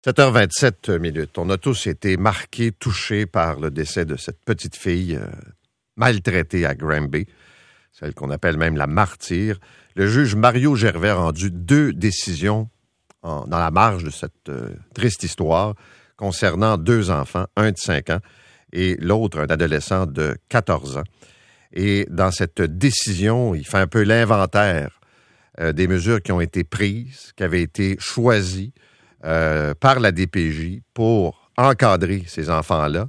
7h27. On a tous été marqués, touchés par le décès de cette petite fille maltraitée à Granby, celle qu'on appelle même la martyre. Le juge Mario Gervais a rendu 2 décisions dans la marge de cette triste histoire concernant 2 enfants, un de 5 ans et l'autre, un adolescent de 14 ans. Et dans cette décision, il fait un peu l'inventaire des mesures qui ont été prises, qui avaient été choisies par la DPJ pour encadrer ces enfants-là.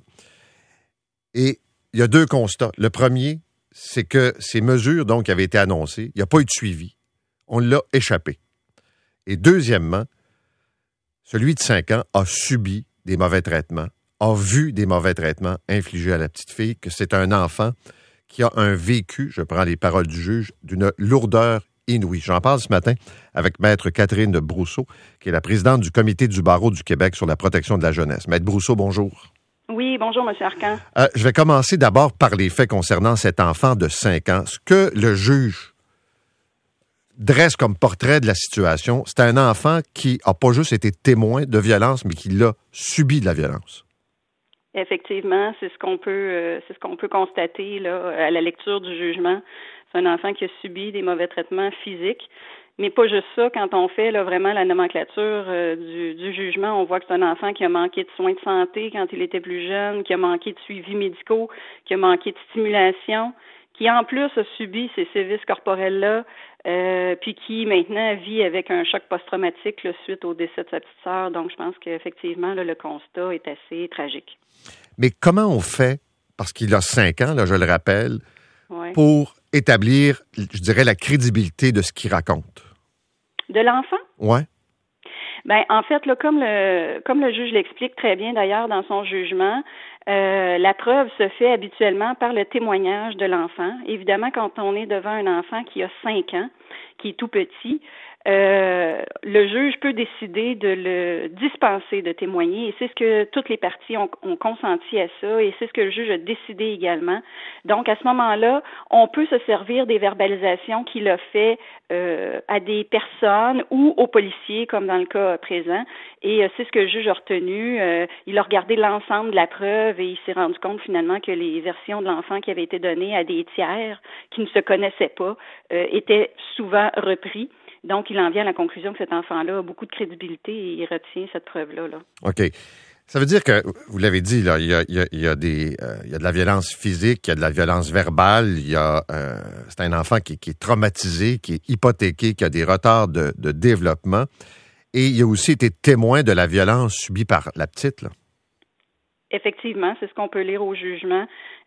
Et il y a 2 constats. Le premier, c'est que ces mesures donc, qui avaient été annoncées, il n'y a pas eu de suivi. On l'a échappé. Et deuxièmement, celui de 5 ans a subi des mauvais traitements, a vu des mauvais traitements infligés à la petite fille, que c'est un enfant qui a un vécu, je prends les paroles du juge, d'une lourdeur inouïe. J'en parle ce matin avec Maître Catherine Brousseau, qui est la présidente du Comité du barreau du Québec sur la protection de la jeunesse. Maître Brousseau, bonjour. Oui, bonjour, M. Arcan. Je vais commencer d'abord par les faits concernant cet enfant de 5 ans. Ce que le juge dresse comme portrait de la situation, c'est un enfant qui n'a pas juste été témoin de violence, mais qui l'a subi de la violence. Effectivement, c'est ce qu'on peut constater là à la lecture du jugement. C'est un enfant qui a subi des mauvais traitements physiques, mais pas juste ça. Quand on fait là, vraiment la nomenclature du jugement, on voit que c'est un enfant qui a manqué de soins de santé quand il était plus jeune, qui a manqué de suivi médicaux, qui a manqué de stimulation, qui en plus a subi ces sévices corporels-là, puis qui maintenant vit avec un choc post-traumatique là, suite au décès de sa petite sœur. Donc, je pense qu'effectivement, là, le constat est assez tragique. Mais comment on fait, parce qu'il a 5 ans, là, je le rappelle, ouais. pour établir, je dirais, la crédibilité de ce qu'il raconte? De l'enfant? Oui. Ben, en fait, là, comme le juge l'explique très bien d'ailleurs dans son jugement, la preuve se fait habituellement par le témoignage de l'enfant. Évidemment, quand on est devant un enfant qui a 5 ans, qui est tout petit, le juge peut décider de le dispenser de témoigner et c'est ce que toutes les parties ont consenti à ça et c'est ce que le juge a décidé également. Donc, à ce moment-là, on peut se servir des verbalisations qu'il a fait à des personnes ou aux policiers, comme dans le cas présent, et c'est ce que le juge a retenu. Il a regardé l'ensemble de la preuve et il s'est rendu compte finalement que les versions de l'enfant qui avaient été données à des tiers qui ne se connaissaient pas étaient souvent repris. Donc, il en vient à la conclusion que cet enfant-là a beaucoup de crédibilité et il retient cette preuve-là. Là. OK. Ça veut dire que, vous l'avez dit, là, il y a de la violence physique, il y a de la violence verbale, c'est un enfant qui est traumatisé, qui est hypothéqué, qui a des retards de développement. Et il a aussi été témoin de la violence subie par la petite, là. Effectivement, c'est ce qu'on peut lire au jugement.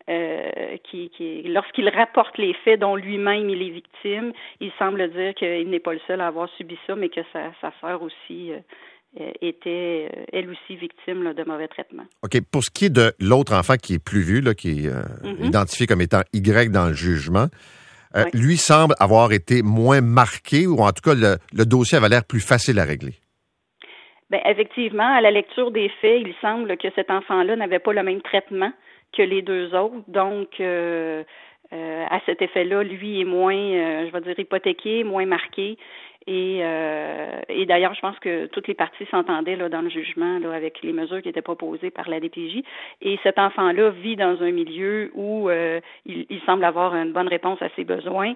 Lorsqu'il rapporte les faits dont lui-même il est victime, il semble dire qu'il n'est pas le seul à avoir subi ça, mais que sa sœur aussi était elle aussi victime là, de mauvais traitements. OK. Pour ce qui est de l'autre enfant qui est plus vieux, là, qui est identifié comme étant Y dans le jugement, oui. Lui semble avoir été moins marqué, ou en tout cas le dossier avait l'air plus facile à régler. Bien, effectivement, à la lecture des faits, il semble que cet enfant-là n'avait pas le même traitement que les 2 autres. Donc, à cet effet-là, lui est moins, je vais dire, hypothéqué, moins marqué. Et d'ailleurs, je pense que toutes les parties s'entendaient là, dans le jugement là, avec les mesures qui étaient proposées par la DPJ. Et cet enfant-là vit dans un milieu où il semble avoir une bonne réponse à ses besoins.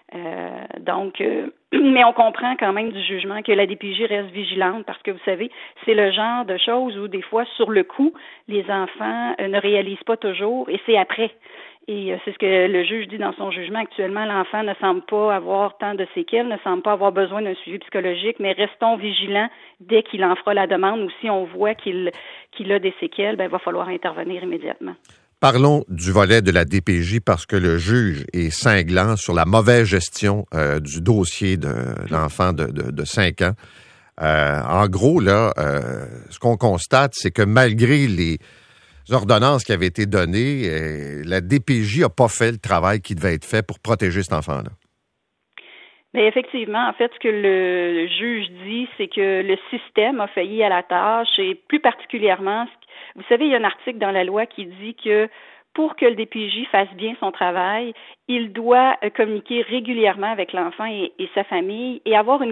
Mais on comprend quand même du jugement que la DPJ reste vigilante parce que, vous savez, c'est le genre de choses où des fois, sur le coup, les enfants ne réalisent pas toujours et c'est après. Et c'est ce que le juge dit dans son jugement. Actuellement, l'enfant ne semble pas avoir tant de séquelles, ne semble pas avoir besoin d'un suivi psychologique, mais restons vigilants dès qu'il en fera la demande ou si on voit qu'il a des séquelles, il va falloir intervenir immédiatement. Parlons du volet de la DPJ parce que le juge est cinglant sur la mauvaise gestion du dossier de l'enfant de 5 ans. En gros, là, ce qu'on constate, c'est que malgré les ordonnances qui avaient été données, la DPJ n'a pas fait le travail qui devait être fait pour protéger cet enfant-là. Mais effectivement, en fait, ce que le juge dit, c'est que le système a failli à la tâche et plus particulièrement, vous savez, il y a un article dans la loi qui dit que pour que le DPJ fasse bien son travail, il doit communiquer régulièrement avec l'enfant et sa famille et avoir une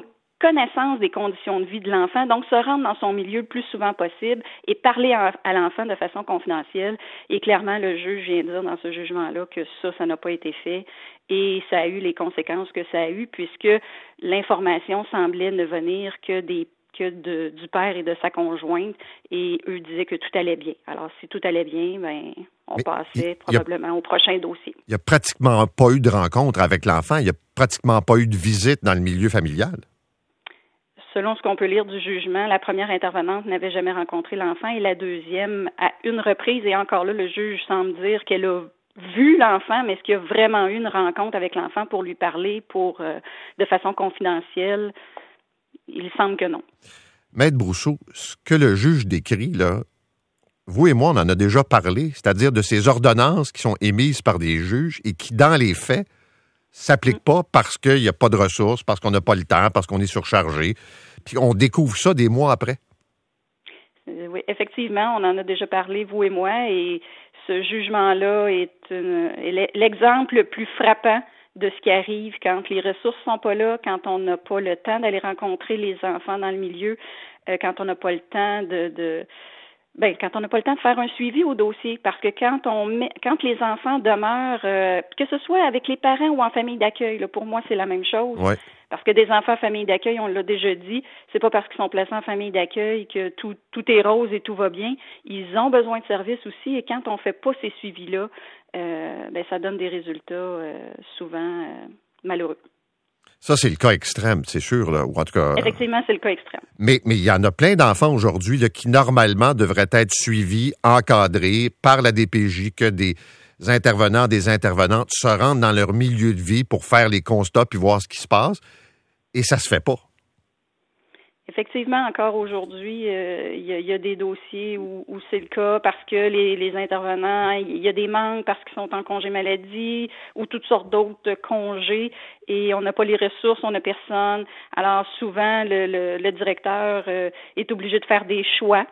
connaissance des conditions de vie de l'enfant, donc se rendre dans son milieu le plus souvent possible et parler à l'enfant de façon confidentielle. Et clairement, le juge vient dire dans ce jugement-là que ça n'a pas été fait et ça a eu les conséquences que ça a eu puisque l'information semblait ne venir que du père et de sa conjointe, et eux disaient que tout allait bien. Alors, si tout allait bien, on passait probablement au prochain dossier. Il n'y a pratiquement pas eu de rencontre avec l'enfant, il n'y a pratiquement pas eu de visite dans le milieu familial. Selon ce qu'on peut lire du jugement, la première intervenante n'avait jamais rencontré l'enfant et la deuxième à une reprise, et encore là, le juge semble dire qu'elle a vu l'enfant, mais est-ce qu'il y a vraiment eu une rencontre avec l'enfant pour lui parler de façon confidentielle? Il semble que non. Maître Brousseau, ce que le juge décrit, là, vous et moi, on en a déjà parlé, c'est-à-dire de ces ordonnances qui sont émises par des juges et qui, dans les faits, s'appliquent pas parce qu'il n'y a pas de ressources, parce qu'on n'a pas le temps, parce qu'on est surchargé. Puis on découvre ça des mois après. Oui, effectivement, on en a déjà parlé, vous et moi, et ce jugement-là est l'exemple le plus frappant de ce qui arrive quand les ressources sont pas là, quand on n'a pas le temps d'aller rencontrer les enfants dans le milieu, quand on n'a pas le temps quand on n'a pas le temps de faire un suivi au dossier, parce que quand les enfants demeurent, que ce soit avec les parents ou en famille d'accueil, là, pour moi c'est la même chose. Ouais. Parce que des enfants en famille d'accueil, on l'a déjà dit, c'est pas parce qu'ils sont placés en famille d'accueil que tout est rose et tout va bien. Ils ont besoin de services aussi, et quand on fait pas ces suivis-là, ça donne des résultats souvent malheureux. Ça, c'est le cas extrême, c'est sûr, là, ou en tout cas... Effectivement, c'est le cas extrême. Mais il y en a plein d'enfants aujourd'hui là, qui, normalement, devraient être suivis, encadrés par la DPJ, que des intervenants, des intervenantes se rendent dans leur milieu de vie pour faire les constats puis voir ce qui se passe, et ça se fait pas. Effectivement, encore aujourd'hui, il y a des dossiers où c'est le cas parce que les intervenants, il y a des manques parce qu'ils sont en congé maladie ou toutes sortes d'autres congés, et on n'a pas les ressources, on n'a personne. Alors souvent, le directeur est obligé de faire des choix.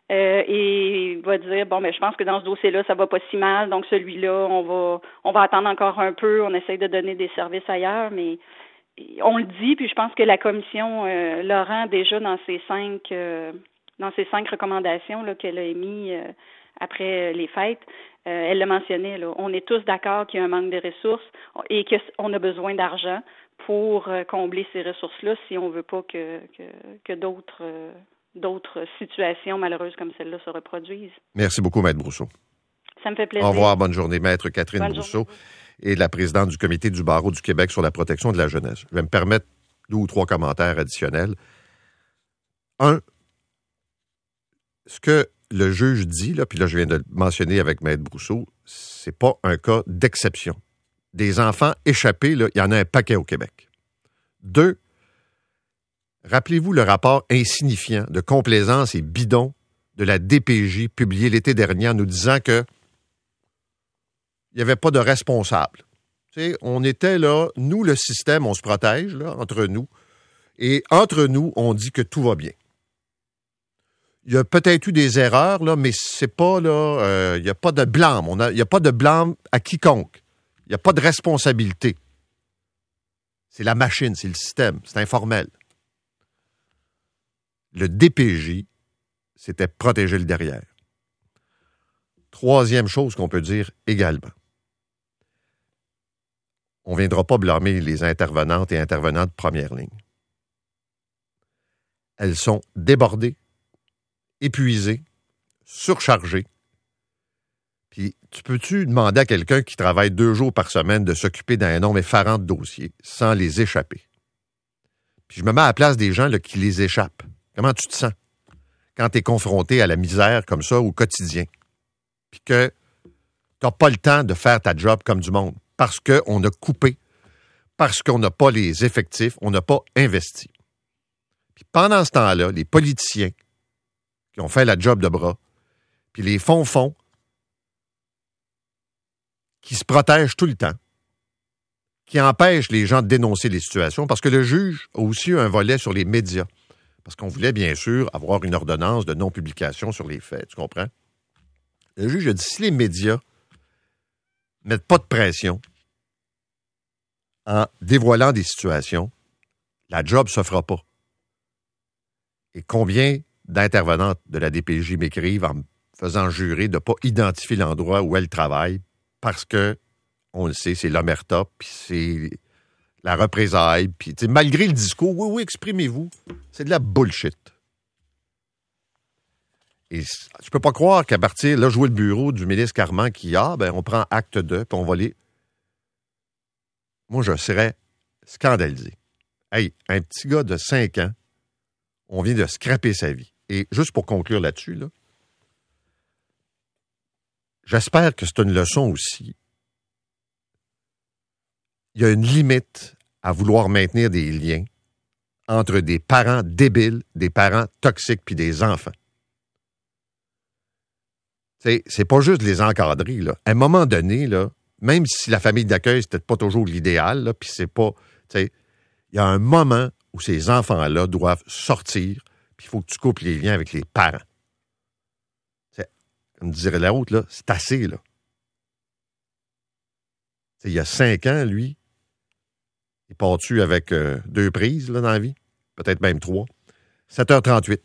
Et va dire je pense que dans ce dossier-là, ça va pas si mal, donc celui-là, on va attendre encore un peu, on essaye de donner des services ailleurs, mais on le dit, puis je pense que la commission Laurent, déjà dans ses 5 recommandations là, qu'elle a émises après les fêtes, elle le mentionnait, là, on est tous d'accord qu'il y a un manque de ressources et qu'on a besoin d'argent pour combler ces ressources-là si on veut pas que d'autres situations malheureuses comme celle-là se reproduisent. Merci beaucoup, Maître Brousseau. Ça me fait plaisir. Au revoir, bonne journée. Maître Catherine Brousseau est la présidente du Comité du barreau du Québec sur la protection de la jeunesse. Je vais me permettre 2 ou 3 commentaires additionnels. Un, ce que le juge dit, là, puis là, je viens de le mentionner avec Maître Brousseau, c'est pas un cas d'exception. Des enfants échappés, là, il y en a un paquet au Québec. 2, rappelez-vous le rapport insignifiant de complaisance et bidon de la DPJ publié l'été dernier en nous disant que il n'y avait pas de responsable. Tu sais, on était là, nous, le système, on se protège là, entre nous, et entre nous, on dit que tout va bien. Il y a peut-être eu des erreurs, là, mais c'est pas là, il n'y a pas de blâme. Il n'y a pas de blâme à quiconque. Il n'y a pas de responsabilité. C'est la machine, c'est le système, c'est informel. Le DPJ, c'était protéger le derrière. 3e chose qu'on peut dire également. On ne viendra pas blâmer les intervenantes et intervenants de première ligne. Elles sont débordées, épuisées, surchargées. Puis, peux-tu demander à quelqu'un qui travaille 2 jours par semaine de s'occuper d'un nombre effarant de dossiers sans les échapper? Puis, je me mets à la place des gens là, qui les échappent. Comment tu te sens quand tu es confronté à la misère comme ça au quotidien? Puis que tu n'as pas le temps de faire ta job comme du monde parce qu'on a coupé, parce qu'on n'a pas les effectifs, on n'a pas investi. Puis pendant ce temps-là, les politiciens qui ont fait la job de bras, puis les fonds qui se protègent tout le temps, qui empêchent les gens de dénoncer les situations, parce que le juge a aussi eu un volet sur les médias, parce qu'on voulait bien sûr avoir une ordonnance de non-publication sur les faits, tu comprends? Le juge a dit, si les médias ne mettent pas de pression en dévoilant des situations, la job ne se fera pas. Et combien d'intervenantes de la DPJ m'écrivent en me faisant jurer de ne pas identifier l'endroit où elles travaillent parce que, on le sait, c'est l'omerta, puis c'est la représailles, puis malgré le discours, oui, exprimez-vous, c'est de la bullshit. Et je peux pas croire qu'à partir, là, je vois le bureau du ministre Carman qui, on prend acte 2, puis on va les... Moi, je serais scandalisé. Hey, un petit gars de 5 ans, on vient de scraper sa vie. Et juste pour conclure là-dessus, là, j'espère que c'est une leçon aussi. Il y a une limite à vouloir maintenir des liens entre des parents débiles, des parents toxiques puis des enfants. C'est pas juste de les encadrer. Là. À un moment donné, là, même si la famille d'accueil, c'est peut-être pas toujours l'idéal, puis c'est pas... Il y a un moment où ces enfants-là doivent sortir, puis il faut que tu coupes les liens avec les parents. Comme dirait l'autre, là, c'est assez, là. Il y a 5 ans, lui, il part-tu avec 2 prises là, dans la vie? Peut-être même 3. 7h38.